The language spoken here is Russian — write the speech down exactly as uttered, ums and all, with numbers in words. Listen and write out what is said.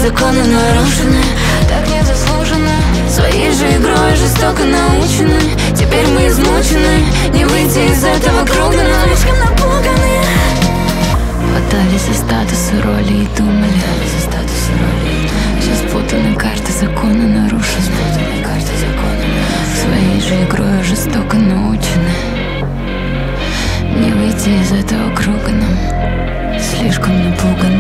законы нарушены, так незаслуженно. Своей же игрой жестоко научены. Теперь мы измучены, не выйти из этого круга, но слишком напуганы. Хватались за статусы, роли и думали. Сейчас путаны карты, законы нарушены. Своей же игрой жестоко научены. Не выйти из этого круга нам слишком напуганы.